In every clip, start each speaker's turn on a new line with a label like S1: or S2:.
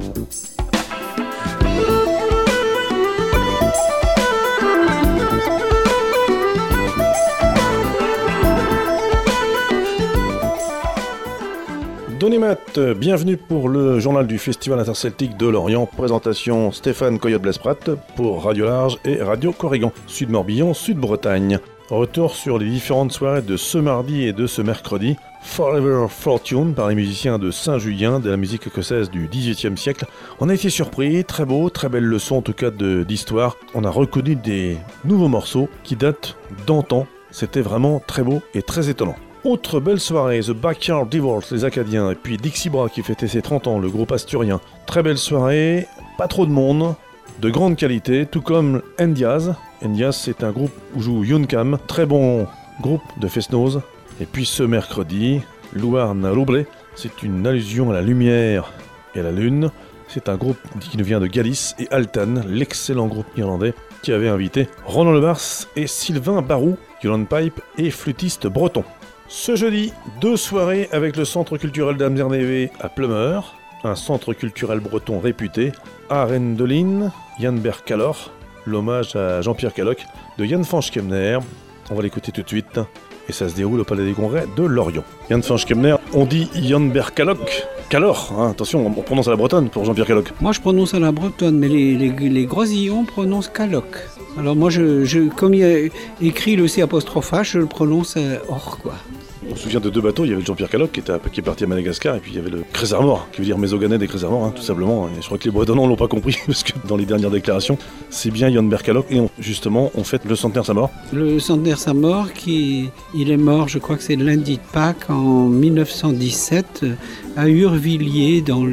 S1: Donimat, bienvenue pour le journal du Festival interceltique de Lorient. Présentation Stéphane Coyote-Blesprat pour Radio Large et Radio Corrigan, Sud-Morbihan, Sud-Bretagne. Retour sur les différentes soirées de ce mardi et de ce mercredi. Forever Fortune par les musiciens de Saint-Julien, de la musique écossaise du XVIIIe siècle. On a été surpris, très beau, très belle leçon en tout cas d'histoire. On a reconnu des nouveaux morceaux qui datent d'antan. C'était vraiment très beau et très étonnant. Autre belle soirée, The Backyard Divorce, les Acadiens, et puis Dixie Bras qui fêtait ses 30 ans, le groupe asturien. Très belle soirée, pas trop de monde, de grande qualité, tout comme Ndiaz. Ndiaz, c'est un groupe où joue Yunkam, très bon groupe de Fest-Noz. Et puis ce mercredi, Luarn Ruble, c'est une allusion à la lumière et à la lune. C'est un groupe qui nous vient de Galice, et Altan, l'excellent groupe irlandais, qui avait invité Ronan Lebars et Sylvain Barou, violon pipe et flûtiste breton. Ce jeudi, 2 soirées avec le Centre culturel d'Amzerneve à Plumeur, un centre culturel breton réputé, Arendelin, Jan Berkalor, l'hommage à Jean-Pierre Caloc de Jan van Schemner. On va l'écouter tout de suite, et ça se déroule au Palais des Congrès de Lorient. Jan van Schemner, on dit Jan Berkalok, Calor, hein, attention, on prononce à la bretonne pour Jean-Pierre Caloc.
S2: Moi je prononce à la bretonne, mais les Grosillons prononcent Caloc. Alors moi, comme il y a écrit le C', je le prononce or, quoi.
S1: On se souvient de 2 bateaux, il y avait le Jean-Pierre Caloc qui est parti à Madagascar, et puis il y avait le Crésarmor, qui veut dire Mésoganais des Crésarmors, hein, tout simplement. Et je crois que les Bretons l'ont pas compris, parce que dans les dernières déclarations, c'est bien Jan Berkalok, et justement, on fête le centenaire de sa mort.
S2: Le centenaire de sa mort, il est mort, je crois que c'est lundi de Pâques, en 1917, à Urvilliers, dans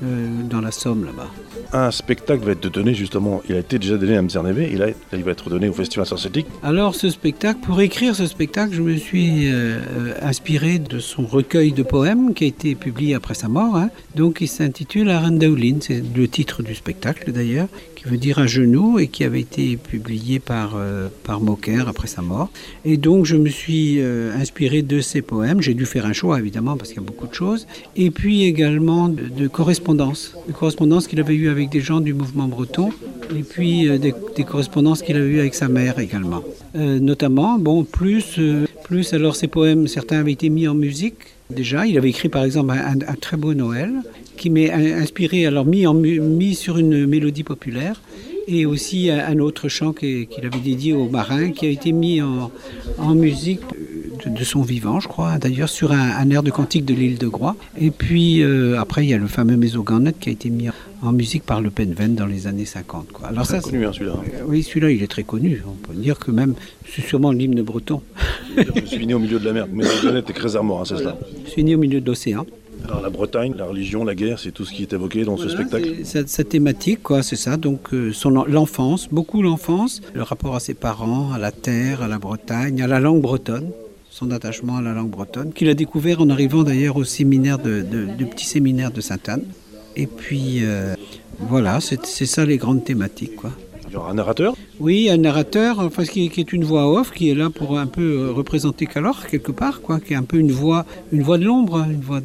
S2: la Somme, là-bas.
S1: Un spectacle va être donné justement, il a été déjà donné à Amzerneve, et là il va être donné au Festival interceltique.
S2: Alors ce spectacle, pour écrire ce spectacle, je me suis inspiré de son recueil de poèmes qui a été publié après sa mort. Donc il s'intitule Arendaulin, c'est le titre du spectacle d'ailleurs, qui veut dire à genoux, et qui avait été publié par Mocker après sa mort. Et donc je me suis inspiré de ces poèmes. J'ai dû faire un choix évidemment parce qu'il y a beaucoup de choses. Et puis également de correspondances qu'il avait eues avec des gens du mouvement breton, et puis des correspondances qu'il avait eues avec sa mère également. Notamment, plus alors ces poèmes, certains avaient été mis en musique. Déjà, il avait écrit par exemple un très beau Noël, qui m'est inspiré, alors mis sur une mélodie populaire, et aussi un autre chant qu'il avait dédié aux marins, qui a été mis en musique de son vivant, je crois, d'ailleurs sur un air de cantique de l'île de Groix. Et puis après, il y a le fameux Mésogannet qui a été mis en musique par Le Penven dans les années 50. Quoi. Alors
S1: très connu, celui-là.
S2: Oui, celui-là, il est très connu. On peut dire que même, c'est sûrement l'hymne breton.
S1: Je suis né au milieu de la mer. Mésogannet et Crésarmor, c'est cela.
S2: Je suis né au milieu de l'océan.
S1: Alors la Bretagne, la religion, la guerre, c'est tout ce qui est évoqué dans ce spectacle.
S2: Sa thématique, quoi, c'est ça. Donc l'enfance, beaucoup l'enfance, le rapport à ses parents, à la terre, à la Bretagne, à la langue bretonne. Son attachement à la langue bretonne, qu'il a découvert en arrivant d'ailleurs au séminaire de petit séminaire de Sainte-Anne. Et puis voilà, c'est ça les grandes thématiques, quoi.
S1: Il y aura un narrateur ? Oui,
S2: un narrateur, enfin, qui est une voix off, qui est là pour un peu représenter Calor quelque part, quoi, qui est un peu une voix de l'ombre, une voix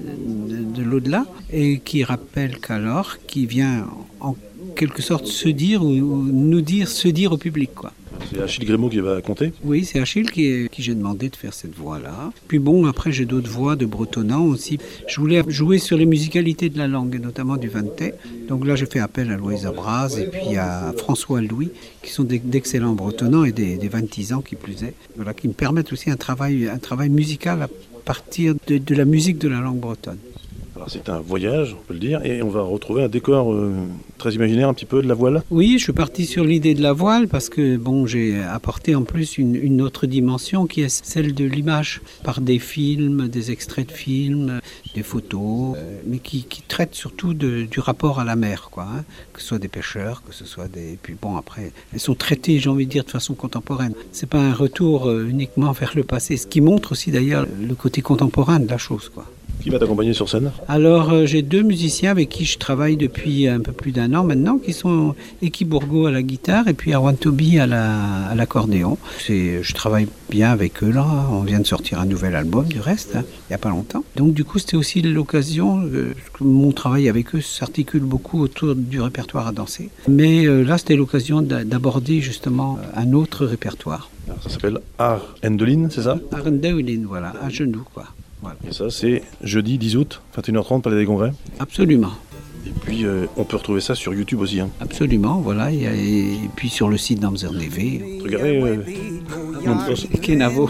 S2: de l'au-delà, et qui rappelle Calor, qui vient en quelque sorte se dire ou nous dire se dire au public, quoi.
S1: C'est Achille Grémaud qui va compter ?
S2: Oui, c'est Achille qui j'ai demandé de faire cette voix-là. Puis bon, après j'ai d'autres voix de bretonnant aussi. Je voulais jouer sur les musicalités de la langue, et notamment du Vantais. Donc là, j'ai fait appel à Louisa Braz et puis à François Louis, qui sont d'excellents bretonnants et des vantisans qui plus est. Voilà, qui me permettent aussi un travail musical à partir de la musique de la langue bretonne.
S1: Alors c'est un voyage, on peut le dire, et on va retrouver un décor très imaginaire un petit peu de la voile.
S2: Oui, je suis parti sur l'idée de la voile parce que j'ai apporté en plus une autre dimension qui est celle de l'image par des films, des extraits de films, des photos, mais qui traitent surtout du rapport à la mer, quoi, hein, que ce soit des pêcheurs, que ce soit des... Puis bon, après, elles sont traitées, j'ai envie de dire, de façon contemporaine. C'est pas un retour uniquement vers le passé, ce qui montre aussi d'ailleurs le côté contemporain de la chose, quoi.
S1: Qui va t'accompagner sur scène?
S2: Alors, j'ai 2 musiciens avec qui je travaille depuis un peu plus d'1 an maintenant, qui sont Eki Bourgo à la guitare et puis Arwan Toby à l'accordéon. Je travaille bien avec eux là, on vient de sortir un nouvel album du reste, il n'y a pas longtemps. Donc du coup, c'était aussi l'occasion, que mon travail avec eux s'articule beaucoup autour du répertoire à danser. Mais là, c'était l'occasion d'aborder justement un autre répertoire.
S1: Alors, ça s'appelle Arendelin, c'est ça?
S2: Arendelin, voilà, à genoux quoi. Voilà.
S1: Et ça, c'est jeudi 10 août, 21h30, Palais des Congrès.
S2: Absolument.
S1: Et puis, on peut retrouver ça sur YouTube aussi. Hein.
S2: Absolument, voilà. Et puis sur le site d'Amzerneve.
S1: Regardez,
S2: Kenavo.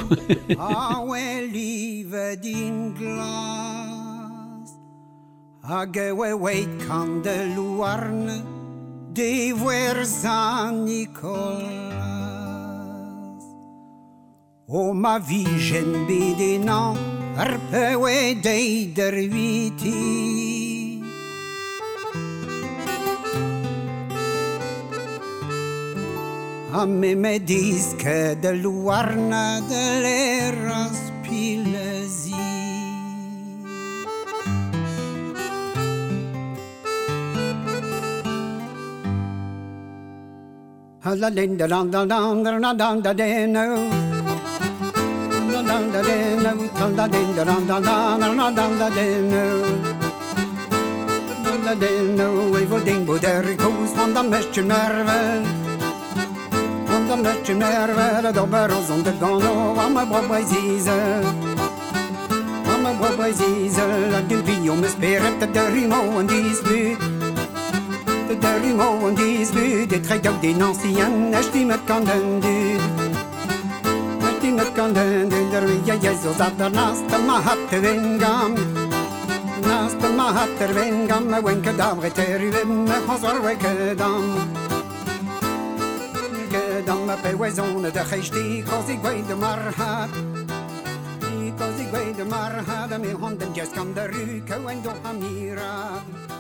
S3: O ma vigen bedena arpewe deider viti A me disque de luarna de l'eras pilesi La lenda da da da Even ding boder koos van de mesje mervel Van de mesje mervel de barros on de gano Van me bobbay zizel Van me bobbay zizel La du bio me speret de rimo en dis buut De rimo en dis buut De trek ook die ancien Echt die met kan den duut Met kan den duut Der wie Jesus dat der naste ma hatte vingam Naste ma hatte vingam Me wenke davre teruvim Me khosar wekedam Kedam me pe wezone de khishti Kozi gwei de marhat Kozi gwei de marhat Me honden jes kan de ruke Wendo hamira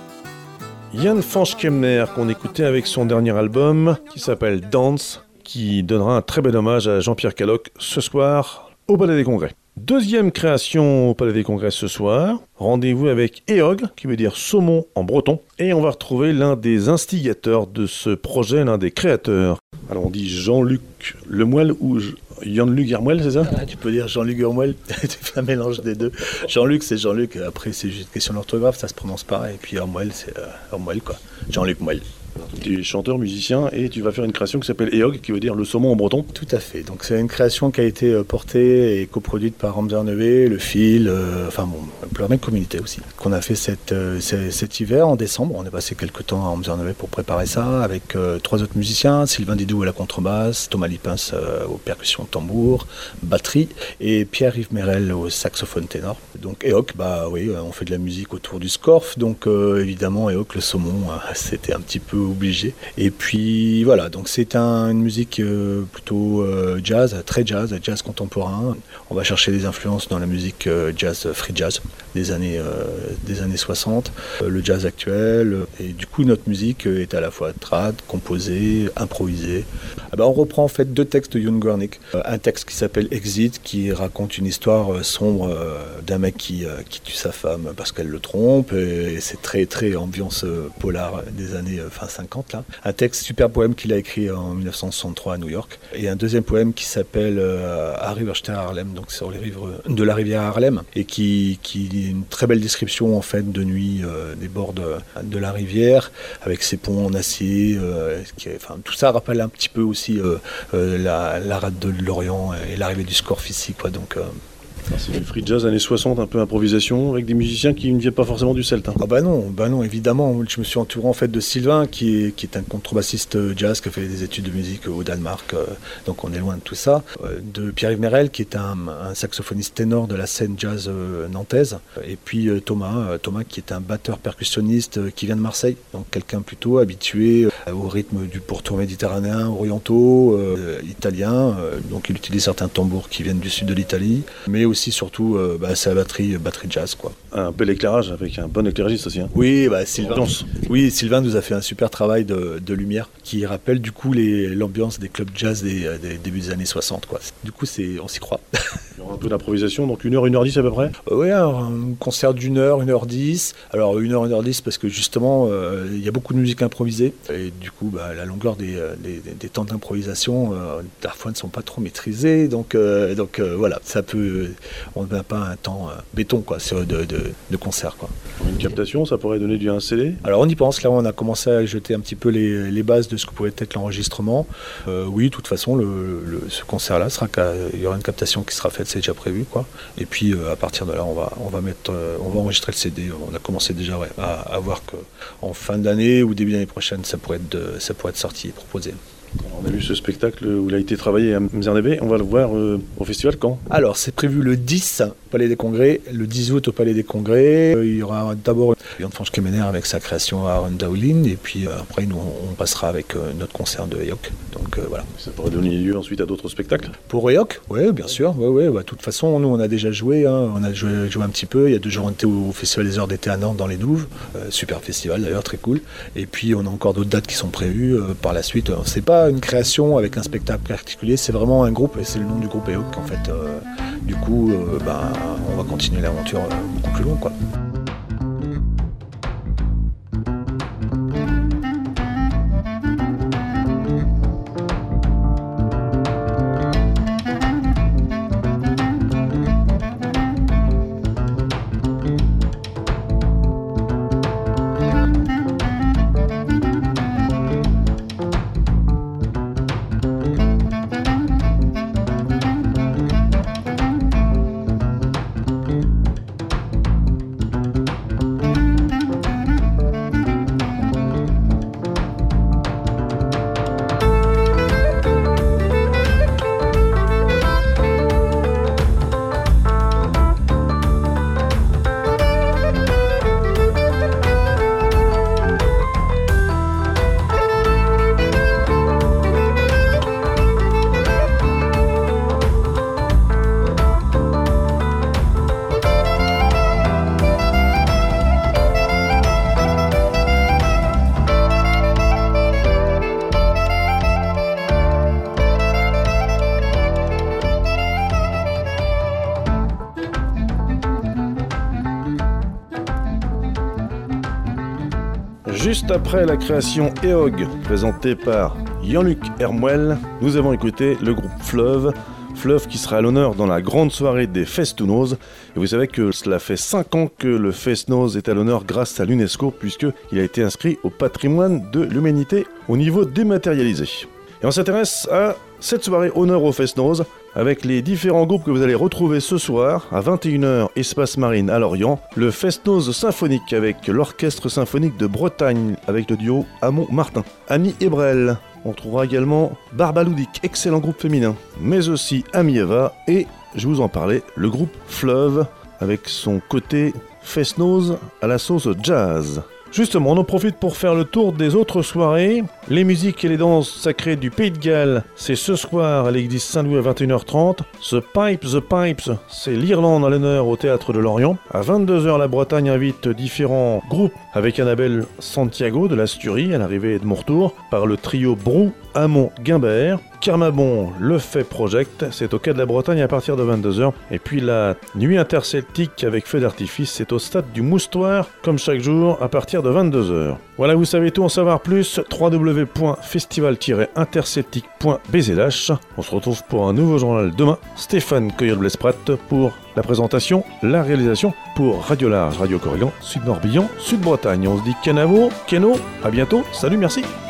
S1: Jan Fanchkemner, qu'on écoutait avec son dernier album, qui s'appelle Dance, qui donnera un très bel hommage à Jean-Pierre Caloc ce soir au Palais des Congrès. Deuxième création au Palais des Congrès ce soir, rendez-vous avec Eog, qui veut dire saumon en breton, et on va retrouver l'un des instigateurs de ce projet, l'un des créateurs. Alors on dit Jean-Luc Lemoel ou Jean-Luc Hermouel, c'est ça?
S4: Tu peux dire Jean-Luc Hermouel, tu fais un mélange des deux. Jean-Luc, c'est Jean-Luc, après c'est juste une question d'orthographe, ça se prononce pareil, et puis Hermouel, c'est Hermouel quoi. Jean-Luc Mouel.
S1: Tu es chanteur, musicien, et tu vas faire une création qui s'appelle Eog, qui veut dire le saumon en breton.
S4: Tout à fait, donc c'est une création qui a été portée et coproduite par Amzerneve, Le Fil, plein de communautés aussi, qu'on a fait cet hiver, en décembre. On est passé quelques temps à Amzerneve pour préparer ça, avec 3 autres musiciens, Sylvain Didou à la contrebasse, Thomas Lipins aux percussions tambour, batterie, et Pierre-Yves Merel au saxophone ténor. Donc Eog, on fait de la musique autour du scorf, donc évidemment Eog, le saumon, c'était un petit peu obligé. Et puis voilà, donc c'est une musique plutôt jazz, très jazz contemporain. On va chercher des influences dans la musique jazz, free jazz des années 60, le jazz actuel. Et du coup, notre musique est à la fois trad, composée, improvisée. On reprend en fait 2 textes de Youn Guarnic. Un texte qui s'appelle Exit, qui raconte une histoire sombre d'un mec qui tue sa femme parce qu'elle le trompe. Et c'est très très ambiance polar des années fin 50 là. Un texte super poème qu'il a écrit en 1963 à New York. Et un deuxième poème qui s'appelle À Riverstein à Harlem, donc sur les rives de la rivière Harlem, et qui est une très belle description en fait de nuit des bords de la rivière, avec ses ponts en acier. Tout ça rappelle un petit peu aussi la rade de l'Orient et l'arrivée du scorf ici, quoi. Donc
S1: c'est du free jazz années 60, un peu improvisation, avec des musiciens qui ne viennent pas forcément du Celte. Hein.
S4: Non, évidemment. Je me suis entouré en fait de Sylvain, qui est un contrebassiste jazz, qui a fait des études de musique au Danemark, donc on est loin de tout ça. De Pierre-Yves Merel, qui est un saxophoniste ténor de la scène jazz nantaise. Et puis Thomas, qui est un batteur percussionniste qui vient de Marseille, donc quelqu'un plutôt habitué au rythme du pourtour méditerranéen, orientaux, italien. Donc il utilise certains tambours qui viennent du sud de l'Italie, mais aussi aussi surtout c'est la batterie jazz, quoi.
S1: Un bel éclairage avec un bon éclairagiste aussi. Hein.
S4: Oui, Sylvain nous a fait un super travail de lumière qui rappelle du coup l'ambiance des clubs jazz des débuts des années 60, quoi. Du coup, on s'y croit.
S1: Il y aura un peu d'improvisation, donc 1h, 1h10 à peu près.
S4: Oui, un concert d'1h, 1h10. Alors 1h, 1h10 parce que justement, il y a beaucoup de musique improvisée et du coup, la longueur des temps d'improvisation parfois ne sont pas trop maîtrisés, donc voilà, on n'a pas un temps béton, quoi, de concert, quoi.
S1: Une captation, ça pourrait donner un CD.
S4: Alors on y pense, là on a commencé à jeter un petit peu les bases de ce que pourrait être l'enregistrement. Oui, de toute façon, ce concert-là il y aura une captation qui sera faite, c'est déjà prévu, quoi. Et puis à partir de là, on va enregistrer le CD. On a commencé déjà à voir qu'en fin d'année ou début d'année prochaine, ça pourrait être sorti et proposé.
S1: On a vu ce spectacle où il a été travaillé à Mzernebé. On va le voir au festival quand ?
S4: Alors, c'est prévu le 10 au Palais des Congrès, le 10 août au Palais des Congrès. Il y aura d'abord Jan Fransch Kemener avec sa création à Arendaulin, et puis après, nous, on passera avec notre concert de Eok. Donc voilà.
S1: Ça pourrait donner lieu ensuite à d'autres spectacles ?
S4: Pour Eok, oui, bien sûr. Ouais. De toute façon, nous, on a déjà joué. On a joué un petit peu. Il y a 2 jours, on était au Festival des Heures d'été à Nantes, dans les Douves. Super festival, d'ailleurs, très cool. Et puis, on a encore d'autres dates qui sont prévues par la suite. C'est pas une création avec un spectacle particulier, c'est vraiment un groupe et c'est le nom du groupe EOC en fait. Du coup, on va continuer l'aventure beaucoup plus loin, quoi.
S1: Juste après la création EOG, présentée par Jean-Luc Hermouel, nous avons écouté le groupe Fleuve. Fleuve qui sera à l'honneur dans la grande soirée des Festnoz. Et vous savez que cela fait 5 ans que le Festnoz est à l'honneur grâce à l'UNESCO, puisqu'il a été inscrit au patrimoine de l'humanité au niveau dématérialisé. Et on s'intéresse à cette soirée honneur au Festnoz, avec les différents groupes que vous allez retrouver ce soir, à 21h, Espace Marine à Lorient, le Festnoz symphonique avec l'Orchestre symphonique de Bretagne, avec le duo Hamon-Martin, Annie Ebrel. On trouvera également Barbaloudic, excellent groupe féminin, mais aussi Amieva et, je vous en parlais, le groupe Fleuve, avec son côté Festnoz à la sauce jazz. Justement, on en profite pour faire le tour des autres soirées. Les musiques et les danses sacrées du Pays de Galles, c'est ce soir à l'église Saint-Louis à 21h30. The Pipes, c'est l'Irlande à l'honneur au théâtre de Lorient. À 22h, la Bretagne invite différents groupes avec Annabelle Santiago de l'Asturie à l'arrivée de mon retour par le trio Brou, Hamon, Guimbert. Carmabon, le Fait Project, c'est au Quai de la Bretagne à partir de 22h. Et puis la nuit interceltique avec feu d'artifice, c'est au stade du Moustoir, comme chaque jour, à partir de 22h. Voilà, vous savez tout, en savoir plus, www.festival-interceltique.bzh. On se retrouve pour un nouveau journal demain. Stéphane Coyote-Blesprat pour la présentation, la réalisation pour Radio Large, Radio Corrigan, Sud Morbihan, Sud Bretagne. On se dit Canavo, Keno, à bientôt, salut, merci.